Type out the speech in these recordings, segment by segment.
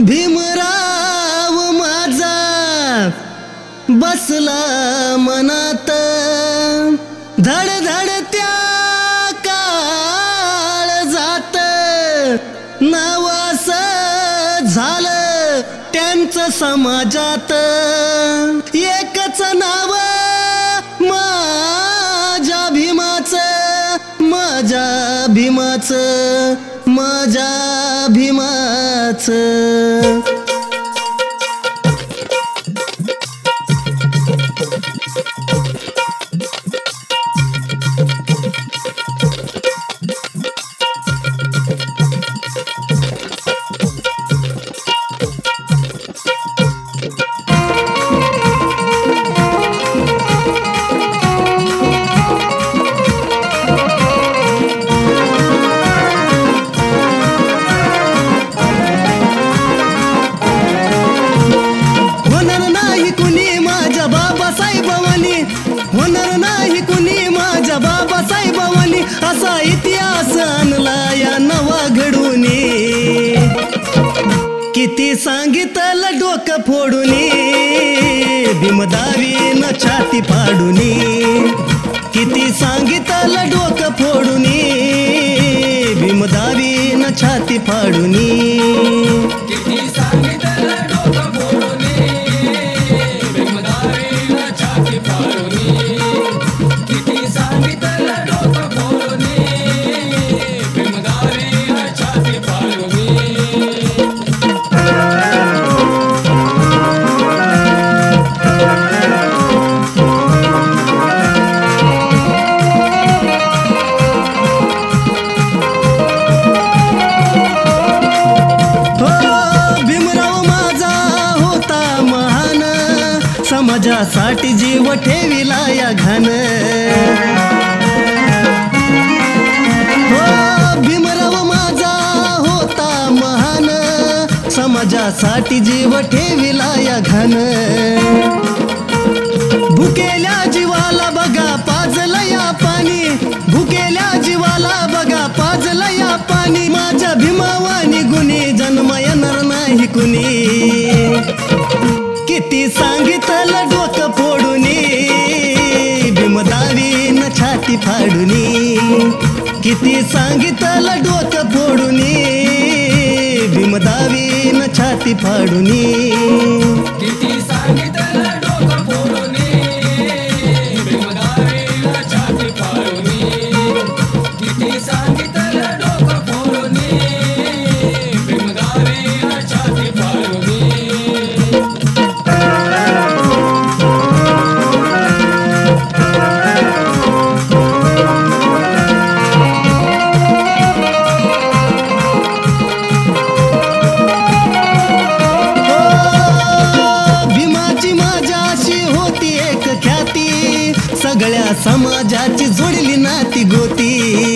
भीमराव माझा बसला मनात, धडधडत्या काळजात नावास झालं त्यांचं समाजात. एकच नाव माझ्या भीमाचं, माझ्या भीमाचं, माझ्या भीमाचं. होणार नाही कुणी माझ्या बाबासाहेबांनी असा इतिहास आणला या नवा घडूनी. किती सांगितलं डोकं फोडूनी, भीमदावीनं छाती फाडूनी. किती सांगितलं डोकं फोडूनी, भीमदावीनं छाती फाडूनी. किती सांगितलं डोकं फोडूनी, भीमदावीनं छाती फाडूनी. किती सांगितलं डोकं फोडूनी, भीमदावीनं छाती फाडूनी. समाजासाठी जीव ठेविला या घान. हो भीमराव माझा होता महान, समाजासाठी जीव ठेविला या घान. भुकेल्या जीवाला बघा पाजलं या पाणी, भुकेल्या जीवाला बघा पाजलं या पाणी. माझ्या भीमावानी गुणी जन्म येणार नाही कुणी. किती सांगितलं डोकं फोडूनी, भीमदावीनं छाती फाडूनी. किती सांगितलं डोकं फोडूनी, भीमदावीनं छाती फाडूनी. किती सांगितलं डोकं फोडूनी, भीमदावीनं छाती फाडूनी. किती सांगितलं डोकं फोडूनी, भीमदावीनं छाती फाडूनी. सगळ्या समाजाची जोडली नाती गोती.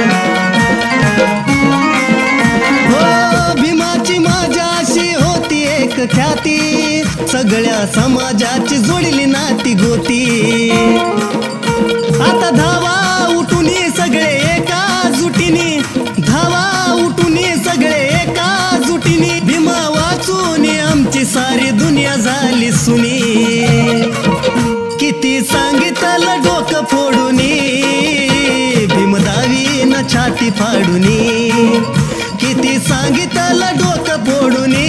हो भीमाची माझ्याशी होती एक ख्याती, सगळ्या समाजाची जोडली नाती गोती. आता धावा उठुनी सगळे एका जुटीनी, धावा उठुनी सगळे एका जुटीनी. भीमा वाचून आमची सारी दुनिया झाली सुनी. किती सांगितलं डोकं फोडूनी, भीमदावीनं छाती फाडूनी. किती सांगितलं डोकं फोडूनी,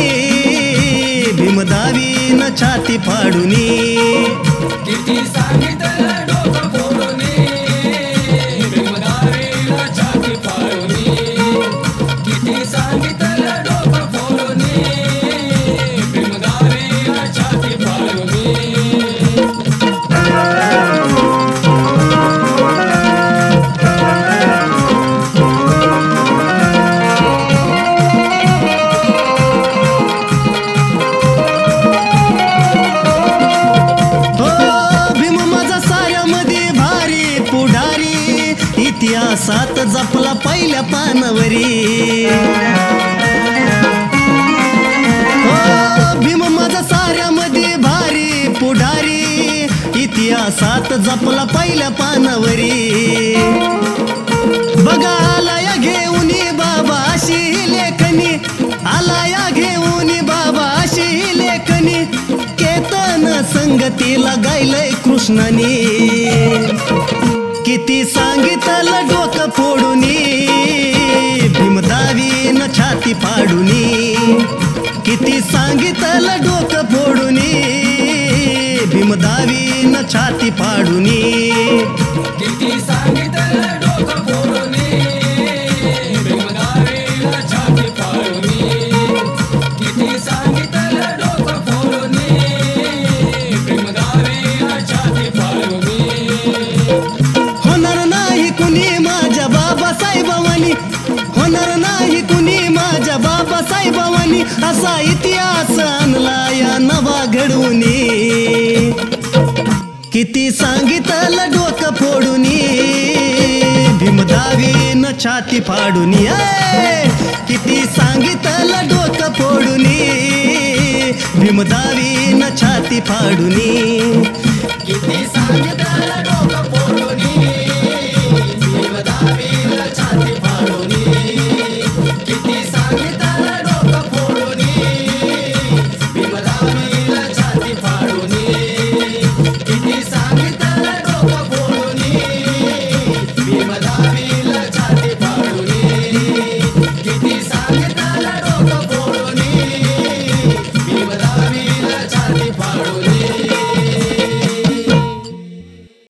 भीमदावीनं छाती फाडूनी. किती सांगितलं डोकं फोडूनी, भीमदावीनं छाती फाडूनी. किती सांगितलं डोकं फोडूनी, भीमदावीनं छाती फाडूनी. इतिहासात जपला पहिल्या पानावरी. हो भीम माझा साऱ्यामध्ये भारी पुढारी, इतिहासात जपला पहिल्या पानावरी. बघा आलाया घेऊन बाबा अशी लेखनी, आलाया घेऊन संगतीला गायलंय कृष्णाने. किती सांगितलं डोकं फोडूनी, भीमदावीन छाती फाडूनी. किती सांगितलं डोकं फोडूनी, भीमदावीन छाती फाडूनी. किती सांगितलं डोकं फोडूनी, भीमदावीला छाती फाडूनी. किती सांगितलं डोकं फोडूनी, भीमदावीला छाती फाडूनी. होणार नाही कुणी माझ्या बाबासाहेबांनी, होणार नाही कुणी माझ्या बाबासाहेबांनी. असा इतिहास आणला या नवा घडवूनी. किती सांगितलं डोकं फोडूनी, भीमदावीन छाती फाडूनी. किती सांगितलं डोकं फोडूनी, भीमदावीन छाती फाडूनी.